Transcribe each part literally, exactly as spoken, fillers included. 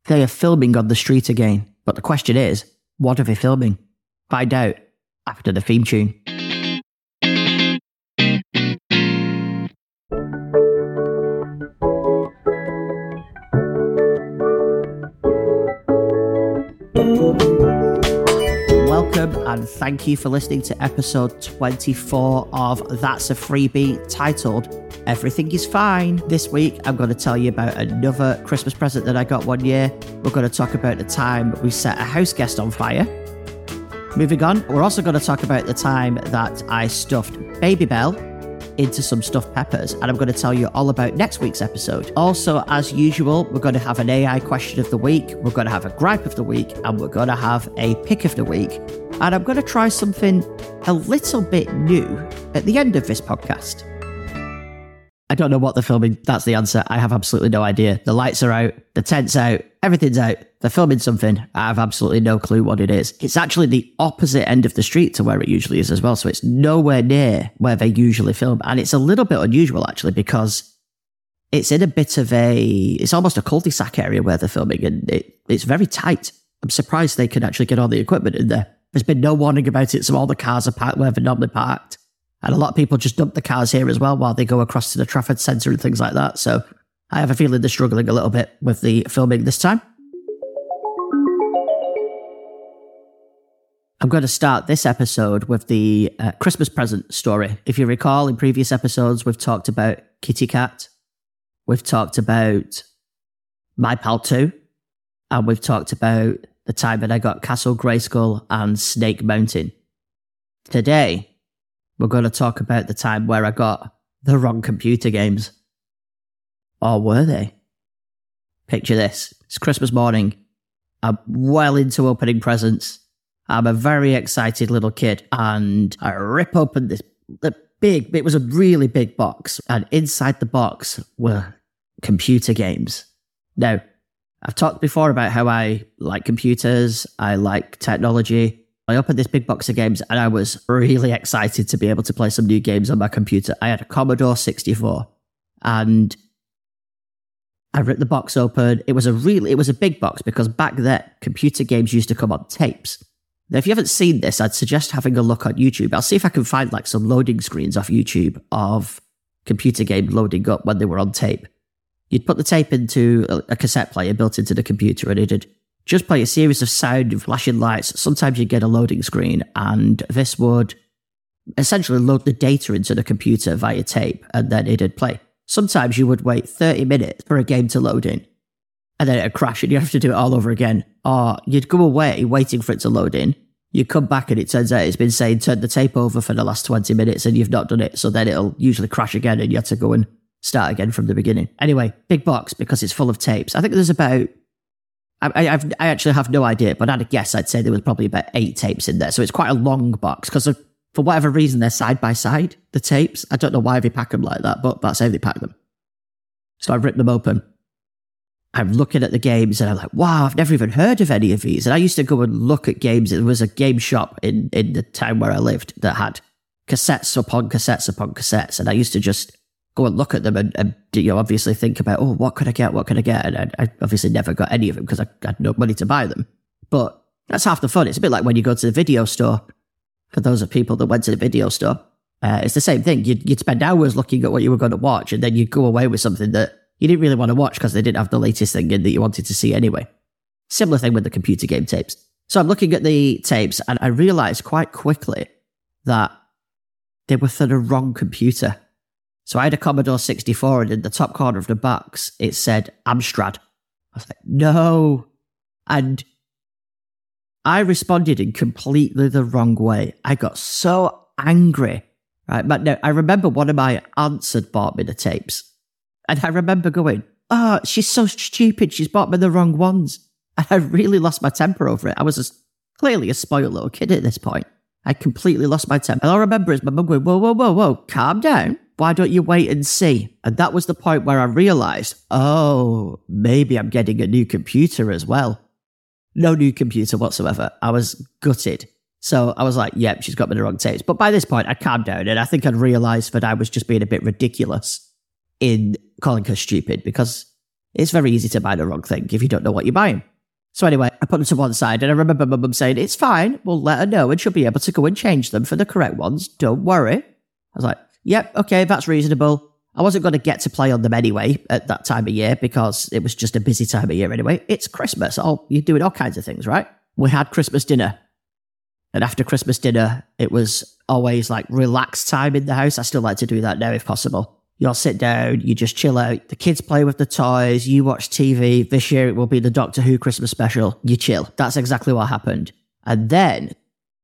They are filming on the street again. But the question is, what are they filming? Find out after the theme tune. Welcome and thank you for listening to episode twenty-four of That's a Freebie, titled Everything is Fine. This week I'm going to tell you about another Christmas present that I got one year. We're going to talk about the time we set a house guest on fire. Moving on, we're also going to talk about the time that I stuffed Babybel into some stuffed peppers, and I'm going to tell you all about next week's episode. Also, as usual, we're going to have an A I question of the week, we're going to have a gripe of the week, and we're going to have a pick of the week. And I'm going to try something a little bit new at the end of this podcast. I don't know what they're filming. That's the answer. I have absolutely no idea. The lights are out, the tent's out, everything's out. They're filming something. I have absolutely no clue what it is. It's actually the opposite end of the street to where it usually is as well. So it's nowhere near where they usually film. And it's a little bit unusual actually, because it's in a bit of a, it's almost a cul-de-sac area where they're filming, and it, it's very tight. I'm surprised they can actually get all the equipment in there. There's been no warning about it, so all the cars are parked where they're normally parked. And a lot of people just dump the cars here as well while they go across to the Trafford Centre and things like that. So I have a feeling they're struggling a little bit with the filming this time. I'm going to start this episode with the uh, Christmas present story. If you recall, in previous episodes, we've talked about Kitty Cat. We've talked about My Pal two. And we've talked about the time that I got Castle Grayskull and Snake Mountain. Today, we're going to talk about the time where I got the wrong computer games. Or were they? Picture this. It's Christmas morning. I'm well into opening presents. I'm a very excited little kid. And I rip open this the big, it was a really big box. And inside the box were computer games. Now, I've talked before about how I like computers. I like technology. I opened this big box of games and I was really excited to be able to play some new games on my computer. I had a Commodore sixty-four and I ripped the box open. It was a really, it was a big box because back then computer games used to come on tapes. Now, if you haven't seen this, I'd suggest having a look on YouTube. I'll see if I can find like some loading screens off YouTube of computer games loading up when they were on tape. You'd put the tape into a, a cassette player built into the computer and it'd just play a series of sound and flashing lights. Sometimes you'd get a loading screen, and this would essentially load the data into the computer via tape, and then it'd play. Sometimes you would wait thirty minutes for a game to load in, and then it'd crash, and you'd have to do it all over again. Or you'd go away waiting for it to load in. You come back, and it turns out it's been saying, turn the tape over for the last twenty minutes, and you've not done it. So then it'll usually crash again, and you have to go and start again from the beginning. Anyway, big box because it's full of tapes. I think there's about... I, I've, I actually have no idea, but I'd a guess I'd say there was probably about eight tapes in there. So it's quite a long box because for whatever reason, they're side by side, the tapes. I don't know why they pack them like that, but that's how they pack them. So I ripped them open. I'm looking at the games and I'm like, wow, I've never even heard of any of these. And I used to go and look at games. There was a game shop in, in the town where I lived that had cassettes upon cassettes upon cassettes. And I used to just go and look at them and, and you know, obviously think about, oh, what could I get? What could I get? And I, I obviously never got any of them because I had no money to buy them. But that's half the fun. It's a bit like when you go to the video store. For those of people that went to the video store, uh, it's the same thing. You'd, you'd spend hours looking at what you were going to watch, and then you'd go away with something that you didn't really want to watch because they didn't have the latest thing in that you wanted to see anyway. Similar thing with the computer game tapes. So I'm looking at the tapes, and I realized quite quickly that they were for the wrong computer. So I had a Commodore sixty-four, and in the top corner of the box, it said Amstrad. I was like, no. And I responded in completely the wrong way. I got so angry. Right, but no, I remember one of my aunts had bought me the tapes. And I remember going, oh, she's so stupid. She's bought me the wrong ones. And I really lost my temper over it. I was a, clearly a spoiled little kid at this point. I completely lost my temper. And all I remember is my mum going, whoa, whoa, whoa, whoa, calm down. Why don't you wait and see? And that was the point where I realized, oh, maybe I'm getting a new computer as well. No new computer whatsoever. I was gutted. So I was like, yep, she's got me the wrong tapes. But by this point, I calmed down and I think I'd realised that I was just being a bit ridiculous in calling her stupid because It's very easy to buy the wrong thing if you don't know what you're buying. So anyway, I put them to one side, and I remember my mum saying, it's fine, we'll let her know, and she'll be able to go and change them for the correct ones. Don't worry. I was like, yep, okay, that's reasonable. I wasn't going to get to play on them anyway at that time of year because it was just a busy time of year anyway. It's Christmas. Oh, you're doing all kinds of things, right? We had Christmas dinner. And after Christmas dinner, it was always like relaxed time in the house. I still like to do that now if possible. You'll sit down, you just chill out. The kids play with the toys, you watch T V. This year it will be the Doctor Who Christmas special. You chill. That's exactly what happened. And then,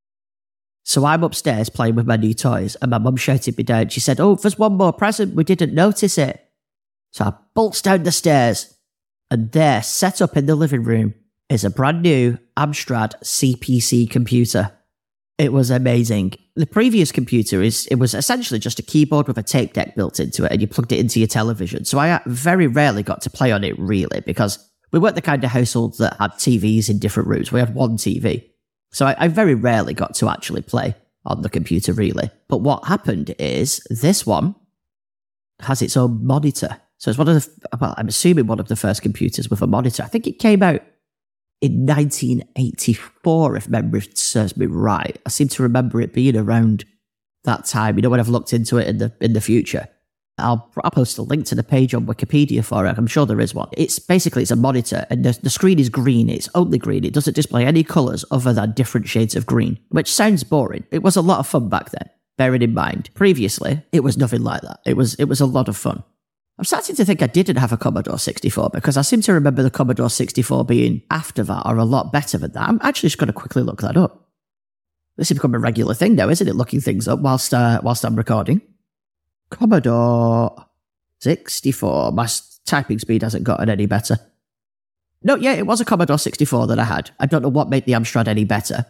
so I'm upstairs playing with my new toys, and my mum shouted me down. She said, oh, there's one more present. We didn't notice it. So I bolts down the stairs, and there, set up in the living room, is a brand new Amstrad C P C computer. It was amazing. The previous computer, is it was essentially just a keyboard with a tape deck built into it, and you plugged it into your television. So I very rarely got to play on it, really, because we weren't the kind of household that had T Vs in different rooms. We had one T V. So I, I very rarely got to actually play on the computer, really. But what happened is this one has its own monitor. So it's one of the, well, I'm assuming one of the first computers with a monitor. I think it came out in nineteen eighty-four, if memory serves me right. I seem to remember it being around that time, you know, when I've looked into it in the in the future. I'll, I'll post a link to the page on Wikipedia for it. I'm sure there is one. It's basically, it's a monitor, and the, the screen is green. It's only green. It doesn't display any colours other than different shades of green, which sounds boring. It was a lot of fun back then, bearing in mind. Previously, it was nothing like that. It was, it was a lot of fun. I'm starting to think I didn't have a Commodore sixty-four, because I seem to remember the Commodore sixty-four being after that, or a lot better than that. I'm actually just going to quickly look that up. This has become a regular thing now, isn't it? Looking things up whilst, uh, whilst I'm recording. Commodore sixty-four. My typing speed hasn't gotten any better. No, yeah, it was a Commodore sixty-four that I had. I don't know what made the Amstrad any better.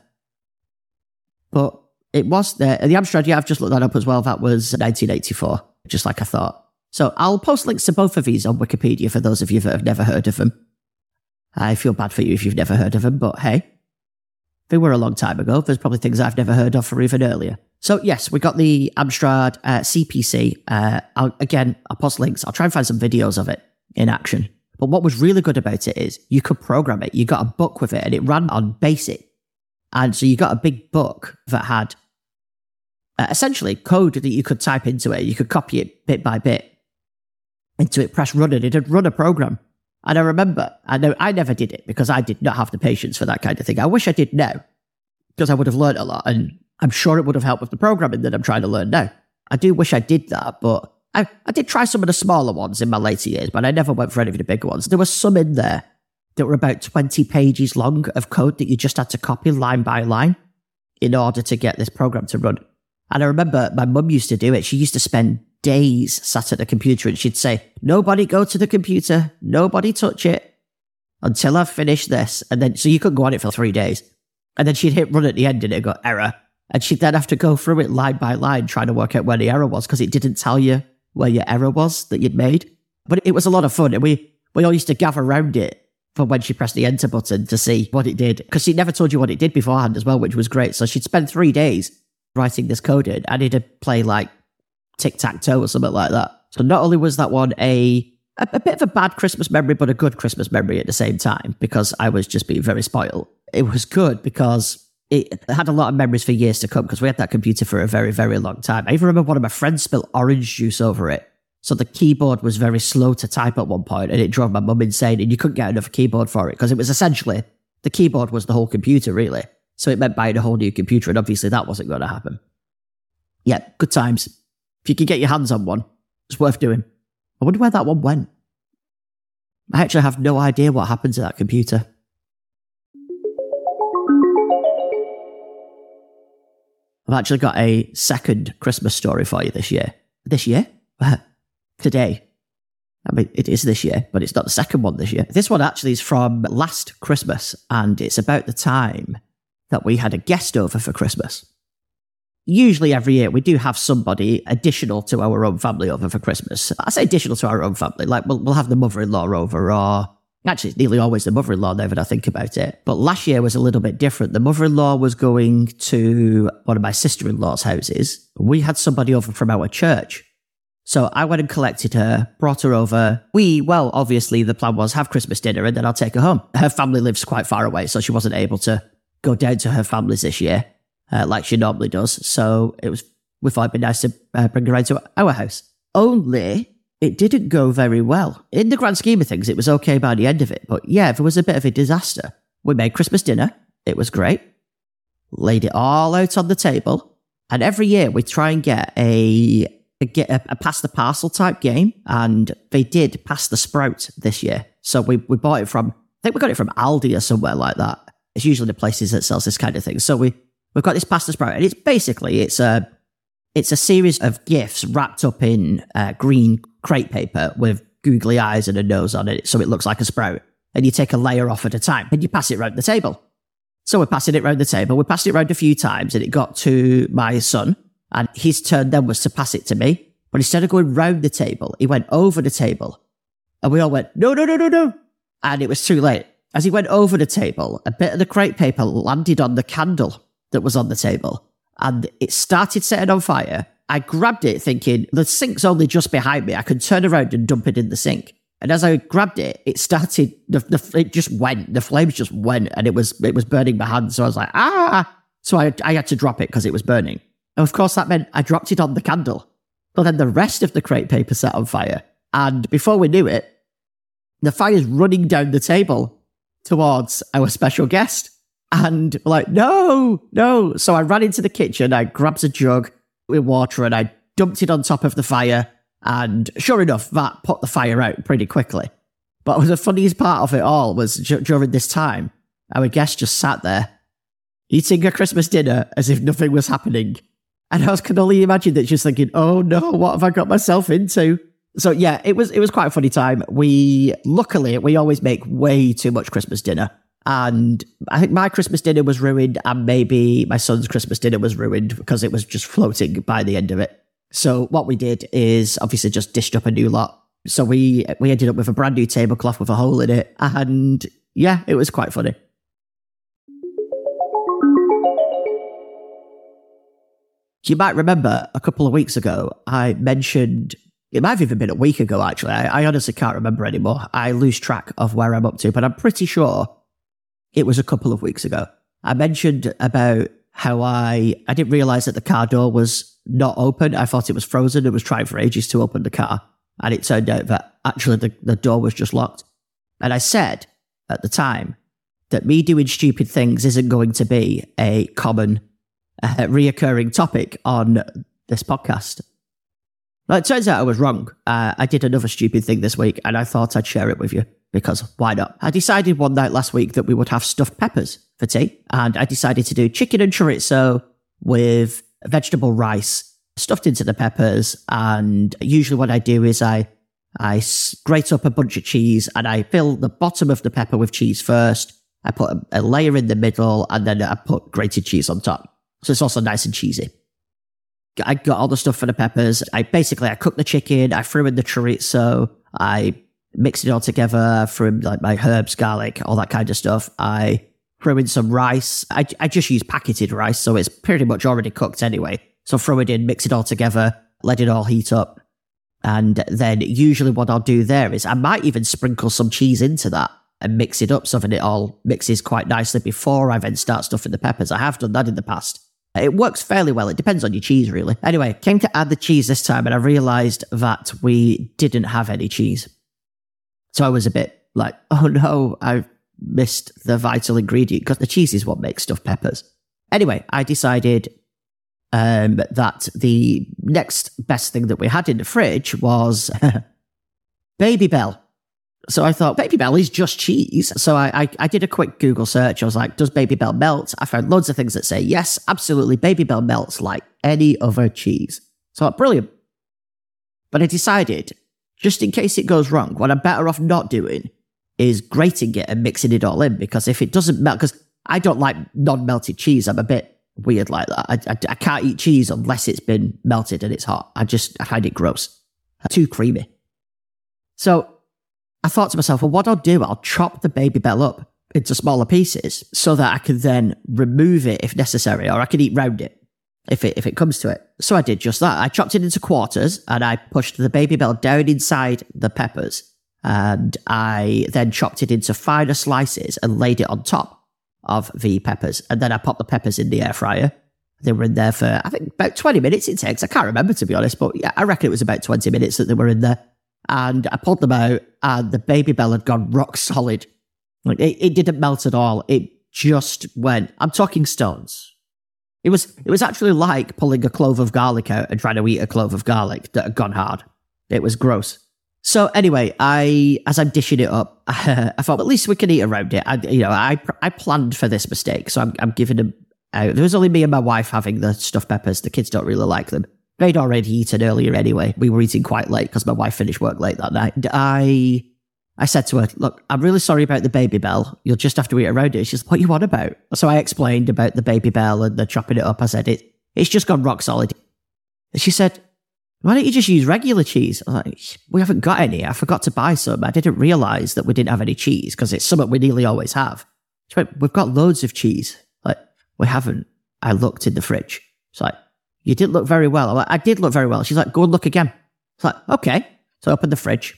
But it was there. The Amstrad, yeah, I've just looked that up as well. That was nineteen eighty-four, just like I thought. So I'll post links to both of these on Wikipedia for those of you that have never heard of them. I feel bad for you if you've never heard of them, but hey, they were a long time ago. There's probably things I've never heard of for even earlier. So yes, we got the Amstrad uh, C P C. Uh, I'll, again, I'll post links. I'll try and find some videos of it in action. But what was really good about it is you could program it. You got a book with it, and it ran on BASIC. And so you got a big book that had uh, essentially code that you could type into it. You could copy it bit by bit into it, press run, and it'd run a program. And I remember, I know I never did it because I did not have the patience for that kind of thing. I wish I did now, because I would have learned a lot, and I'm sure it would have helped with the programming that I'm trying to learn now. I do wish I did that, but I, I did try some of the smaller ones in my later years, but I never went for any of the bigger ones. There were some in there that were about twenty pages long of code that you just had to copy line by line in order to get this program to run. And I remember my mum used to do it. She used to spend days sat at the computer, and she'd say, nobody go to the computer, nobody touch it until I've finished this. And then, so you couldn't go on it for three days. And then she'd hit run at the end, and it got error. And she'd then have to go through it line by line, trying to work out where the error was, because it didn't tell you where your error was that you'd made. But it was a lot of fun, and we, we all used to gather around it for when she pressed the enter button to see what it did, because she never told you what it did beforehand as well, which was great. So she'd spend three days writing this code in, and it'd play like tic-tac-toe or something like that. So not only was that one a, a a bit of a bad Christmas memory, but a good Christmas memory at the same time, because I was just being very spoiled. It was good because it had a lot of memories for years to come, because we had that computer for a very, very long time. I even remember one of my friends spilled orange juice over it. So the keyboard was very slow to type at one point, and it drove my mum insane, and you couldn't get another keyboard for it, because it was essentially, the keyboard was the whole computer, really. So it meant buying a whole new computer, and obviously that wasn't going to happen. Yeah, good times. If you could get your hands on one, it's worth doing. I wonder where that one went. I actually have no idea what happened to that computer. I've actually got a second Christmas story for you this year. This year? Today. I mean, it is this year, but it's not the second one this year. This one actually is from last Christmas, and it's about the time that we had a guest over for Christmas. Usually every year we do have somebody additional to our own family over for Christmas. I say additional to our own family, like we'll, we'll have the mother-in-law over, or actually it's nearly always the mother-in-law now that I think about it. But last year was a little bit different. The mother-in-law was going to one of my sister-in-law's houses. We had somebody over from our church. So I went and collected her, brought her over. We, well, obviously the plan was have Christmas dinner and then I'll take her home. Her family lives quite far away, so she wasn't able to go down to her family's this year uh, like she normally does. So it was, we thought it'd be nice to uh, bring her around to our house. Only it didn't go very well. In the grand scheme of things, it was okay by the end of it. But yeah, it was a bit of a disaster. We made Christmas dinner. It was great. Laid it all out on the table. And every year we try and get a, a, get a, a pass the parcel type game. And they did pass the sprout this year. So we, we bought it from, I think we got it from Aldi or somewhere like that. It's usually the places that sells this kind of thing. So we, we've got this pass the sprout. And it's basically, it's a, it's a series of gifts wrapped up in uh, green crepe paper with googly eyes and a nose on it. So it looks like a sprout. And you take a layer off at a time and you pass it around the table. So we're passing it around the table. We passed it around a few times and it got to my son and his turn then was to pass it to me. But instead of going round the table, he went over the table and we all went, no, no, no, no, no. And it was too late. As he went over the table, a bit of the crepe paper landed on the candle that was on the table and it started setting on fire. I grabbed it thinking the sink's only just behind me. I could turn around and dump it in the sink. And as I grabbed it, it started, the, the, it just went, the flames just went and it was it was burning my hand. So I was like, ah! So I, I had to drop it because it was burning. And of course that meant I dropped it on the candle. But then the rest of the crepe paper set on fire. And before we knew it, the fire's running down the table towards our special guest. And we're like, no, no. So I ran into the kitchen, I grabbed a jug with water and I dumped it on top of the fire. And sure enough, that put the fire out pretty quickly. But the funniest part of it all was d- during this time, our guest just sat there, eating a Christmas dinner as if nothing was happening. And I was, can only imagine that she's thinking, oh no, what have I got myself into? So yeah, it was it was quite a funny time. We, luckily, we always make way too much Christmas dinner. And I think my Christmas dinner was ruined and maybe my son's Christmas dinner was ruined because it was just floating by the end of it. So what we did is obviously just dished up a new lot. So we we ended up with a brand new tablecloth with a hole in it. And yeah, it was quite funny. You might remember a couple of weeks ago, I mentioned, it might have even been a week ago actually, I, I honestly can't remember anymore. I lose track of where I'm up to, but I'm pretty sure it was a couple of weeks ago. I mentioned about how I, I didn't realise that the car door was not open. I thought it was frozen. It was trying for ages to open the car. And it turned out that actually the, the door was just locked. And I said at the time that me doing stupid things isn't going to be a common uh, reoccurring topic on this podcast. Well, it turns out I was wrong. Uh, I did another stupid thing this week and I thought I'd share it with you because why not? I decided one night last week that we would have stuffed peppers for tea. And I decided to do chicken and chorizo with vegetable rice stuffed into the peppers. And usually what I do is I, I grate up a bunch of cheese and I fill the bottom of the pepper with cheese first. I put a, a layer in the middle and then I put grated cheese on top. So it's also nice and cheesy. I got all the stuff for the peppers. I basically, I cooked the chicken. I threw in the chorizo. I mixed it all together, threw in like my herbs, garlic, all that kind of stuff. I threw in some rice. I, I just use packeted rice, so it's pretty much already cooked anyway. So throw it in, mix it all together, let it all heat up. And then usually what I'll do there is I might even sprinkle some cheese into that and mix it up so that it all mixes quite nicely before I then start stuffing the peppers. I have done that in the past. It works fairly well. It depends on your cheese, really. Anyway, came to add the cheese this time and I realised that we didn't have any cheese. So I was a bit like, oh no, I've missed the vital ingredient because the cheese is what makes stuffed peppers. Anyway, I decided um, that the next best thing that we had in the fridge was Baby Bell. So I thought, Baby Bell is just cheese. So I, I I did a quick Google search. I was like, does Baby Bell melt? I found loads of things that say, yes, absolutely, Baby Bell melts like any other cheese. So I thought, brilliant. But I decided, just in case it goes wrong, what I'm better off not doing is grating it and mixing it all in. Because if it doesn't melt, because I don't like non-melted cheese. I'm a bit weird like that. I, I, I can't eat cheese unless it's been melted and it's hot. I just, I find it gross. Too creamy. So I thought to myself, well, what I'll do, I'll chop the Baby Bell up into smaller pieces so that I can then remove it if necessary, or I can eat round it. if it if it comes to it. So I did just that. I chopped it into quarters and I pushed the Babybel down inside the peppers. And I then chopped it into finer slices and laid it on top of the peppers. And then I popped the peppers in the air fryer. They were in there for, I think, about twenty minutes it takes. I can't remember, to be honest, but yeah, I reckon it was about twenty minutes that they were in there. And I pulled them out and the Babybel had gone rock solid. Like it, it didn't melt at all. It just went, I'm talking stones. It was, it was actually like pulling a clove of garlic out and trying to eat a clove of garlic that had gone hard. It was gross. So anyway, I as I'm dishing it up, I thought at least we can eat around it. I, you know, I I planned for this mistake, so I'm I'm giving them out. There was only me and my wife having the stuffed peppers. The kids don't really like them. They'd already eaten earlier anyway. We were eating quite late because my wife finished work late that night. And I I said to her, "Look, I'm really sorry about the Babybel. You'll just have to eat around it." She's like, "What are you on about?" So I explained about the Babybel and the chopping it up. I said it it's just gone rock solid. And she said, "Why don't you just use regular cheese?" I was like, "We haven't got any. I forgot to buy some. I didn't realise that we didn't have any cheese because it's something we nearly always have." She went, "We've got loads of cheese." Like, "We haven't." I looked in the fridge. She's like, "You didn't look very well." I'm like, "I did look very well." She's like, "Go and look again." It's like, "Okay." So I opened the fridge,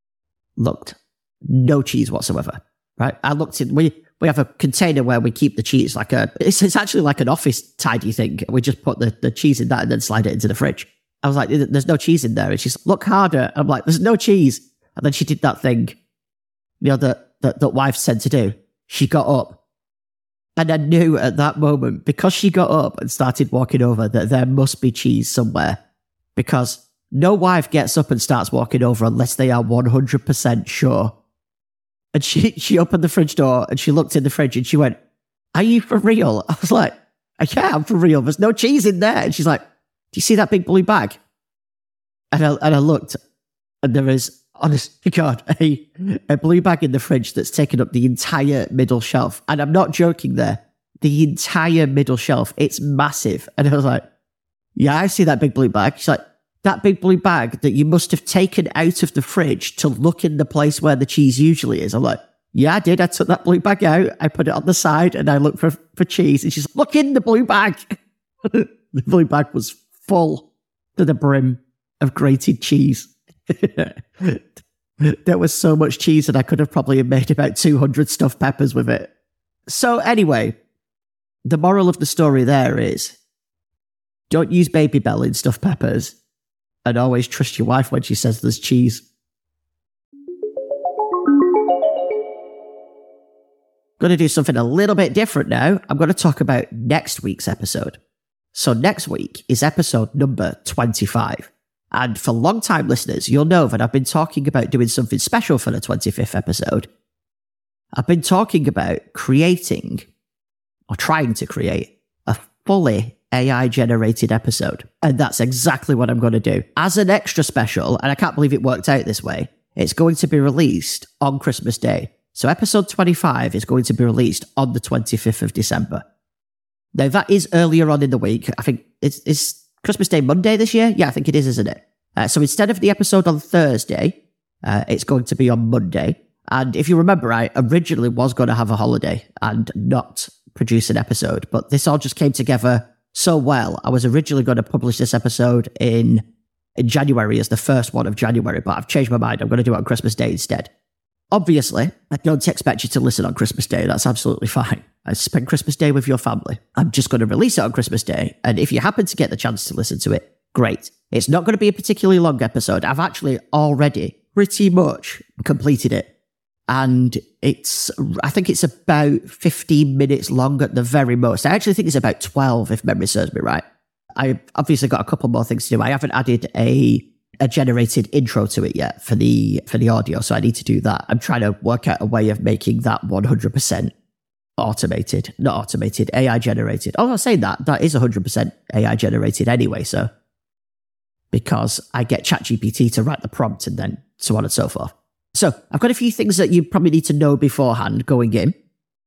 looked, no cheese whatsoever. Right? I looked in, we, we have a container where we keep the cheese, like a, it's, it's actually like an office tidy thing. We just put the, the cheese in that and then slide it into the fridge. I was like, "There's no cheese in there." And she's like, "Look harder." I'm like, "There's no cheese." And then she did that thing, you know, that, that, that wives tend to do. She got up. And I knew at that moment, because she got up and started walking over, that there must be cheese somewhere. Because no wife gets up and starts walking over unless they are one hundred percent sure. And she, she opened the fridge door and she looked in the fridge and she went, "Are you for real?" I was like, "Yeah, I'm for real. There's no cheese in there." And she's like, "Do you see that big blue bag?" And I, and I looked, and there is, honest to God, a, a blue bag in the fridge that's taken up the entire middle shelf. And I'm not joking there. The entire middle shelf. It's massive. And I was like, "Yeah, I see that big blue bag." She's like, "That big blue bag that you must have taken out of the fridge to look in the place where the cheese usually is." I'm like, "Yeah, I did. I took that blue bag out. I put it on the side and I looked for, for cheese." And she's like, "Look in the blue bag." The blue bag was full to the brim of grated cheese. There was so much cheese that I could have probably made about two hundred stuffed peppers with it. So anyway, the moral of the story there is, don't use Babybel in stuffed peppers, and always trust your wife when she says there's cheese. Going to do something a little bit different now. I'm going to talk about next week's episode. So next week is episode number twenty-five. And for long-time listeners, you'll know that I've been talking about doing something special for the twenty-fifth episode. I've been talking about creating, or trying to create, a fully A I-generated episode. And that's exactly what I'm going to do. As an extra special, and I can't believe it worked out this way, it's going to be released on Christmas Day. So episode twenty-five is going to be released on the twenty-fifth of December. Now, that is earlier on in the week. I think it's, it's Christmas Day Monday this year? Yeah, I think it is, isn't it? Uh, so instead of the episode on Thursday, uh, it's going to be on Monday. And if you remember, I originally was going to have a holiday and not produce an episode, but this all just came together so well. I was originally going to publish this episode in, in January as the first one of January, but I've changed my mind. I'm going to do it on Christmas Day instead. Obviously, I don't expect you to listen on Christmas Day. That's absolutely fine. I spend Christmas Day with your family. I'm just going to release it on Christmas Day. And if you happen to get the chance to listen to it, great. It's not going to be a particularly long episode. I've actually already pretty much completed it. And it's, I think it's about fifteen minutes long at the very most. I actually think it's about twelve, if memory serves me right. I've obviously got a couple more things to do. I haven't added a a generated intro to it yet for the for the audio, so I need to do that. I'm trying to work out a way of making that one hundred percent automated, not automated, A I generated. Oh, I was saying that, that is one hundred percent A I generated anyway, so because I get ChatGPT to write the prompt and then so on and so forth. So I've got a few things that you probably need to know beforehand going in.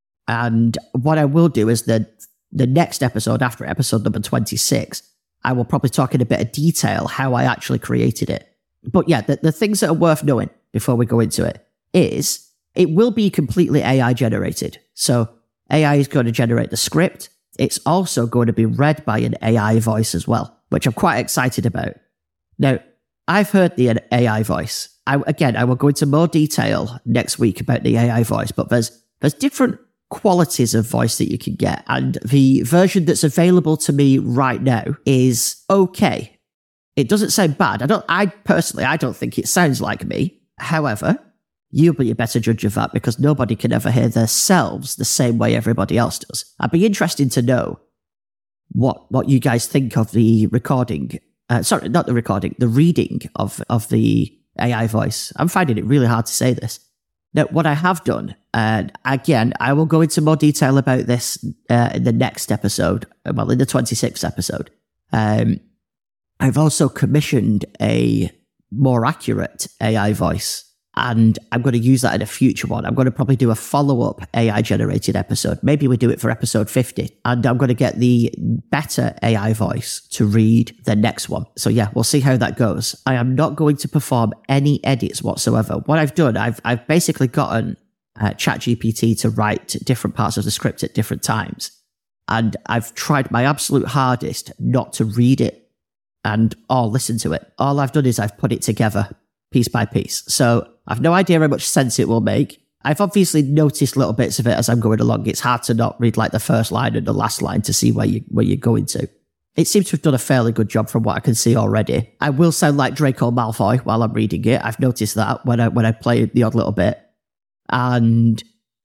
And what I will do is that the next episode, after episode number twenty-six, I will probably talk in a bit of detail how I actually created it. But yeah, the, the things that are worth knowing before we go into it is it will be completely A I generated. So A I is going to generate the script, it's also going to be read by an A I voice as well, which I'm quite excited about. Now, I've heard the A I voice. I, again, I will go into more detail next week about the A I voice, but there's there's different qualities of voice that you can get. And the version that's available to me right now is okay. It doesn't sound bad. I don't, I personally, I don't think it sounds like me. However, you'll be a better judge of that because nobody can ever hear themselves the same way everybody else does. I'd be interested to know what what you guys think of the recording. Uh, sorry, not the recording, the reading of, of the A I voice. I'm finding it really hard to say this. Now, what I have done, and again, I will go into more detail about this uh, in the next episode, well, in the twenty-sixth episode. Um, I've also commissioned a more accurate A I voice, and I'm going to use that in a future one. I'm going to probably do a follow-up A I-generated episode. Maybe we do it for episode fifty, and I'm going to get the better A I voice to read the next one. So yeah, we'll see how that goes. I am not going to perform any edits whatsoever. What I've done, I've I've basically gotten uh, ChatGPT to write different parts of the script at different times, and I've tried my absolute hardest not to read it and or listen to it. All I've done is I've put it together piece by piece. So I've no idea how much sense it will make. I've obviously noticed little bits of it as I'm going along. It's hard to not read like the first line and the last line to see where you where you're going to. It seems to have done a fairly good job from what I can see already. I will sound like Draco Malfoy while I'm reading it. I've noticed that when I when I play the odd little bit. And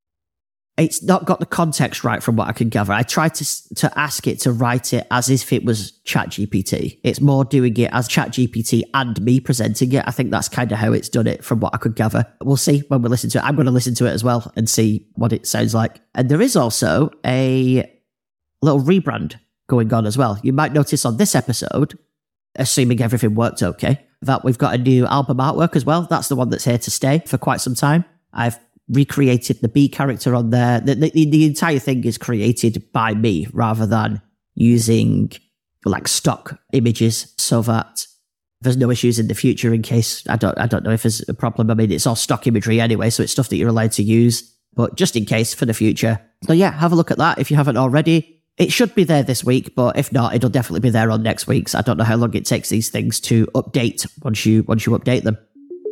it's not got the context right from what I can gather. I tried to to ask it to write it as if it was ChatGPT. It's more doing it as ChatGPT and me presenting it. I think that's kind of how it's done it from what I could gather. We'll see when we listen to it. I'm going to listen to it as well and see what it sounds like. And there is also a little rebrand going on as well. You might notice on this episode, assuming everything worked okay, that we've got a new album artwork as well. That's the one that's here to stay for quite some time. I've recreated the B character on there. The, the, the entire thing is created by me rather than using like stock images so that there's no issues in the future in case, I don't I don't know if there's a problem. I mean, it's all stock imagery anyway, so it's stuff that you're allowed to use, but just in case for the future. So yeah, have a look at that if you haven't already. It should be there this week, but if not, it'll definitely be there on next week's. I don't know how long it takes these things to update once you once you update them.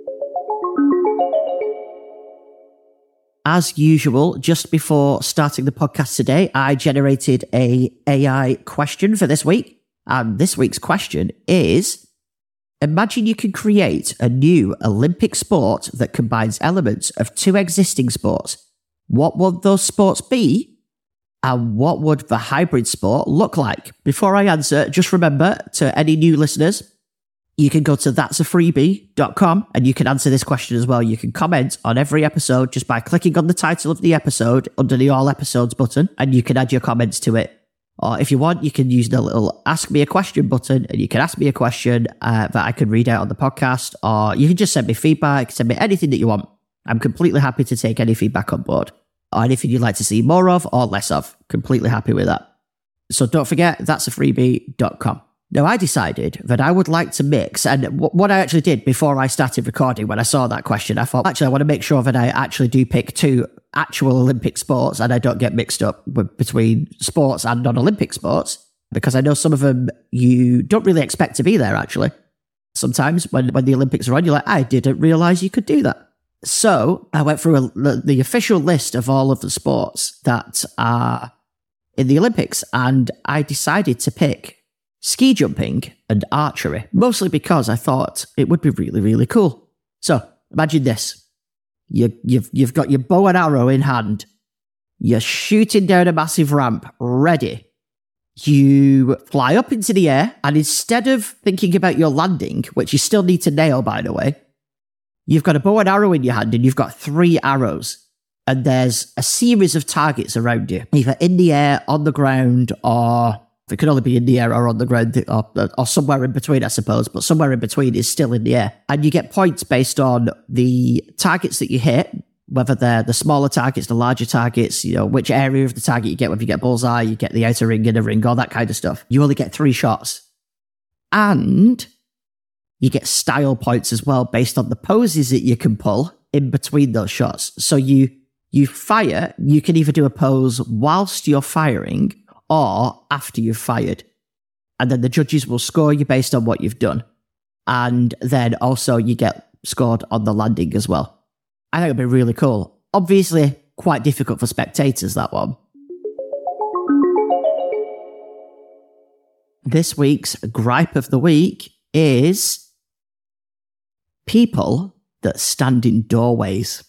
As usual, just before starting the podcast today, I generated a AI question for this week. And this week's question is, imagine you can create a new Olympic sport that combines elements of two existing sports. What would those sports be? And what would the hybrid sport look like? Before I answer, just remember to any new listeners, you can go to that's a freebie dot com and you can answer this question as well. You can comment on every episode just by clicking on the title of the episode under the All Episodes button, and you can add your comments to it. Or if you want, you can use the little Ask Me a Question button, and you can ask me a question uh, that I can read out on the podcast, or you can just send me feedback, send me anything that you want. I'm completely happy to take any feedback on board, or anything you'd like to see more of or less of. Completely happy with that. So don't forget, that's a freebie dot com. Now, I decided that I would like to mix, and w- what I actually did before I started recording, when I saw that question, I thought, actually, I want to make sure that I actually do pick two actual Olympic sports and I don't get mixed up with, between sports and non-Olympic sports, because I know some of them you don't really expect to be there, actually. Sometimes when, when the Olympics are on, you're like, I didn't realize you could do that. So I went through a, the official list of all of the sports that are in the Olympics, and I decided to pick ski jumping and archery, mostly because I thought it would be really, really cool. So imagine this. You, you've, you've got your bow and arrow in hand. You're shooting down a massive ramp, ready. You fly up into the air, and instead of thinking about your landing, which you still need to nail, by the way, you've got a bow and arrow in your hand, and you've got three arrows. And there's a series of targets around you, either in the air, on the ground, or it could only be in the air or on the ground, or, or somewhere in between, I suppose, but somewhere in between is still in the air. And you get points based on the targets that you hit, whether they're the smaller targets, the larger targets, you know, which area of the target you get. Whether you get bullseye, you get the outer ring, inner ring, all that kind of stuff. You only get three shots. And you get style points as well based on the poses that you can pull in between those shots. So you, you fire, you can either do a pose whilst you're firing, or after you've fired. And then the judges will score you based on what you've done. And then also you get scored on the landing as well. I think it'd be really cool. Obviously, quite difficult for spectators, that one. This week's gripe of the week is people that stand in doorways.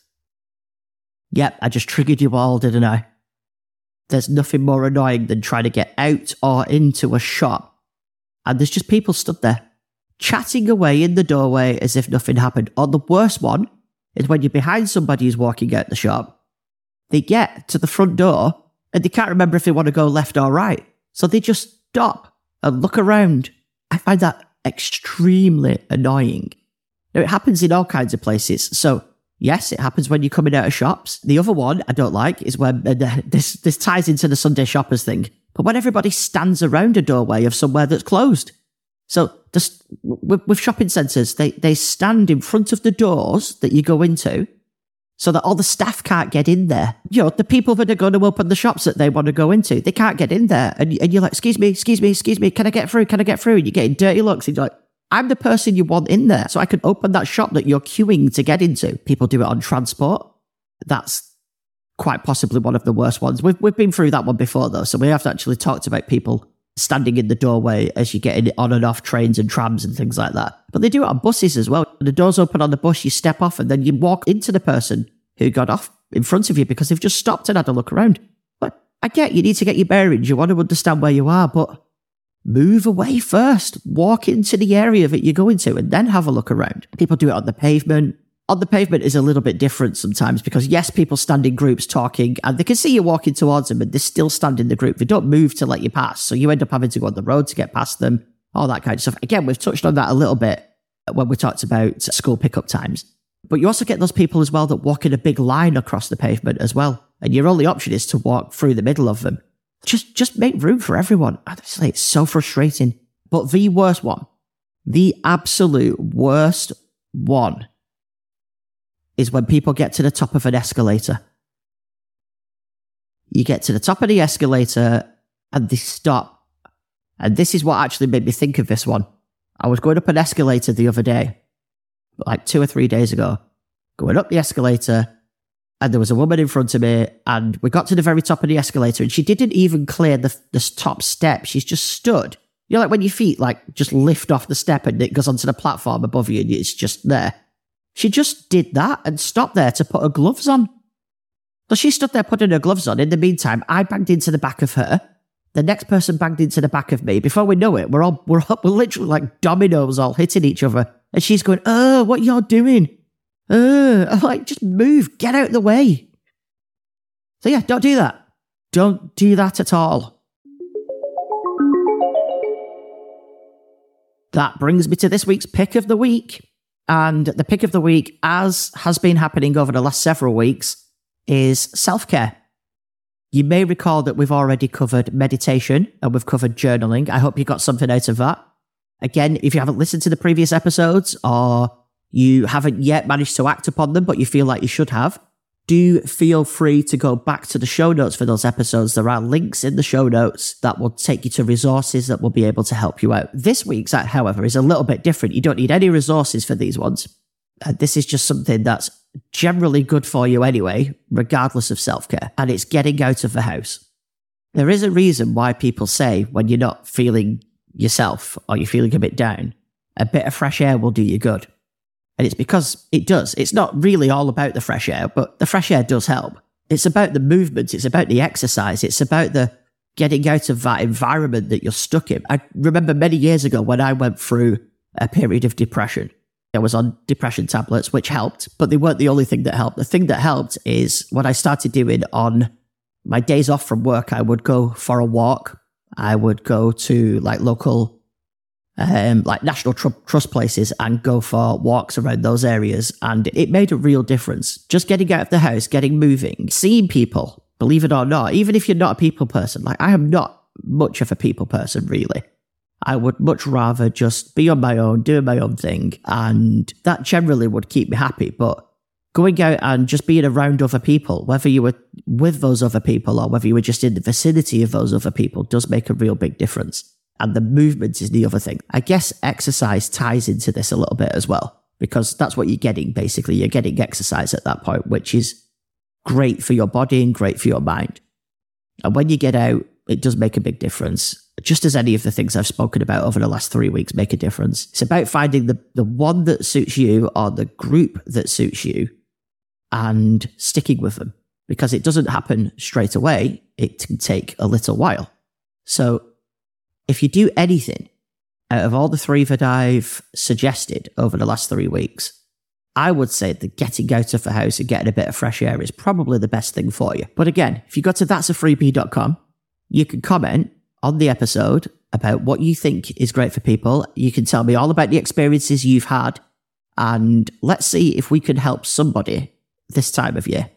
Yep, I just triggered you all, didn't I? There's nothing more annoying than trying to get out or into a shop, and there's just people stood there, chatting away in the doorway as if nothing happened. Or the worst one is when you're behind somebody who's walking out the shop, they get to the front door, and they can't remember if they want to go left or right. So they just stop and look around. I find that extremely annoying. Now, it happens in all kinds of places. So, yes, it happens when you're coming out of shops. The other one I don't like is when, uh, this this ties into the Sunday shoppers thing, but when everybody stands around a doorway of somewhere that's closed. So, just with, with shopping centres, they, they stand in front of the doors that you go into so that all the staff can't get in there. You know, the people that are going to open the shops that they want to go into, they can't get in there. And, and you're like, excuse me, excuse me, excuse me, can I get through? Can I get through? And you're getting dirty looks. And you're like, I'm the person you want in there, so I can open that shop that you're queuing to get into. People do it on transport. That's quite possibly one of the worst ones. We've we've been through that one before, though, so we have actually talked about people standing in the doorway as you get in on and off trains and trams and things like that. But they do it on buses as well. The doors open on the bus, you step off, and then you walk into the person who got off in front of you because they've just stopped and had a look around. But I get you need to get your bearings. You want to understand where you are, but move away first. Walk into the area that you're going to and then have a look around. People do it on the pavement. On the pavement is a little bit different sometimes because, yes, people stand in groups talking and they can see you walking towards them and they still stand in the group. They don't move to let you pass. So you end up having to go on the road to get past them, all that kind of stuff. Again, we've touched on that a little bit when we talked about school pickup times. But you also get those people as well that walk in a big line across the pavement as well. And your only option is to walk through the middle of them. Just just make room for everyone. Honestly, it's so frustrating. But the worst one, the absolute worst one, is when people get to the top of an escalator. You get to the top of the escalator and they stop. And this is what actually made me think of this one. I was going up an escalator the other day, like two or three days ago, going up the escalator, and there was a woman in front of me, and we got to the very top of the escalator, and she didn't even clear the, the top step. She's just stood. You know, like when your feet like just lift off the step and it goes onto the platform above you and it's just there. She just did that and stopped there to put her gloves on. So she stood there putting her gloves on. In the meantime, I banged into the back of her. The next person banged into the back of me. Before we know it, we're all we're, we're literally like dominoes all hitting each other. And she's going, oh, what y'all doing? Uh, I'm like, just move, get out of the way. So yeah, don't do that. Don't do that at all. That brings me to this week's pick of the week. And the pick of the week, as has been happening over the last several weeks, is self-care. You may recall that we've already covered meditation and we've covered journaling. I hope you got something out of that. Again, if you haven't listened to the previous episodes or you haven't yet managed to act upon them, but you feel like you should have, do feel free to go back to the show notes for those episodes. There are links in the show notes that will take you to resources that will be able to help you out. This week's, however, is a little bit different. You don't need any resources for these ones. Uh, this is just something that's generally good for you anyway, regardless of self-care, and it's getting out of the house. There is a reason why people say when you're not feeling yourself or you're feeling a bit down, a bit of fresh air will do you good. And it's because it does. It's not really all about the fresh air, but the fresh air does help. It's about the movement. It's about the exercise. It's about the getting out of that environment that you're stuck in. I remember many years ago when I went through a period of depression. I was on depression tablets, which helped, but they weren't the only thing that helped. The thing that helped is what I started doing on my days off from work. I would go for a walk. I would go to like local Um, like National tr- Trust places and go for walks around those areas. And it made a real difference. Just getting out of the house, getting moving, seeing people, believe it or not, even if you're not a people person. Like I am not much of a people person, really. I would much rather just be on my own, doing my own thing. And that generally would keep me happy. But going out and just being around other people, whether you were with those other people or whether you were just in the vicinity of those other people, does make a real big difference. And the movement is the other thing. I guess exercise ties into this a little bit as well, because that's what you're getting, basically. You're getting exercise at that point, which is great for your body and great for your mind. And when you get out, it does make a big difference. Just as any of the things I've spoken about over the last three weeks make a difference. It's about finding the, the one that suits you or the group that suits you and sticking with them, because it doesn't happen straight away. It can take a little while. So if you do anything out of all the three that I've suggested over the last three weeks, I would say that getting out of the house and getting a bit of fresh air is probably the best thing for you. But again, if you go to that's a freebie dot com, you can comment on the episode about what you think is great for people. You can tell me all about the experiences you've had, and let's see if we can help somebody this time of year.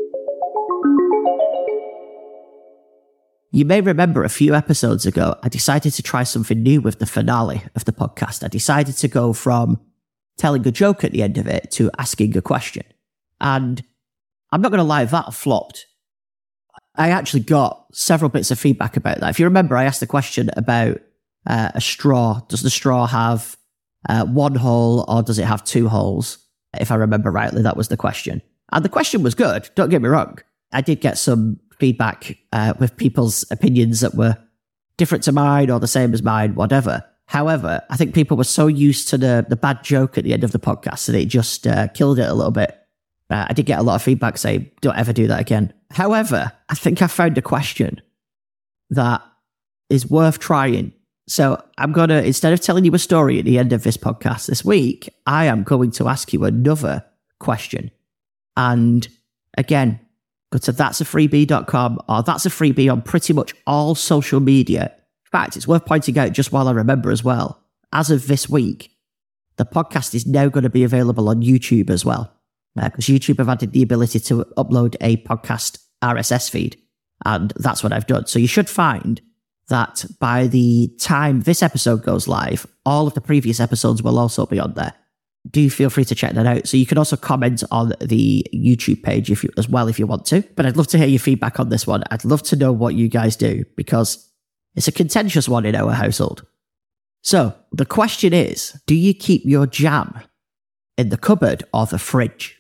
You may remember a few episodes ago, I decided to try something new with the finale of the podcast. I decided to go from telling a joke at the end of it to asking a question. And I'm not going to lie, that flopped. I actually got several bits of feedback about that. If you remember, I asked the question about uh, a straw. Does the straw have uh, one hole or does it have two holes? If I remember rightly, that was the question. And the question was good, don't get me wrong. I did get some feedback uh, with people's opinions that were different to mine or the same as mine, whatever. However, I think people were so used to the, the bad joke at the end of the podcast that it just uh, killed it a little bit. Uh, I did get a lot of feedback saying, don't ever do that again. However, I think I found a question that is worth trying. So I'm going to, instead of telling you a story at the end of this podcast this week, I am going to ask you another question. And again, go to that's a freebie dot com or that's a freebie on pretty much all social media. In fact, it's worth pointing out, just while I remember as well, as of this week, the podcast is now going to be available on YouTube as well. Because uh, YouTube have added the ability to upload a podcast R S S feed. And that's what I've done. So you should find that by the time this episode goes live, all of the previous episodes will also be on there. Do feel free to check that out. So you can also comment on the YouTube page if you, as well if you want to. But I'd love to hear your feedback on this one. I'd love to know what you guys do, because it's a contentious one in our household. So the question is, do you keep your jam in the cupboard or the fridge?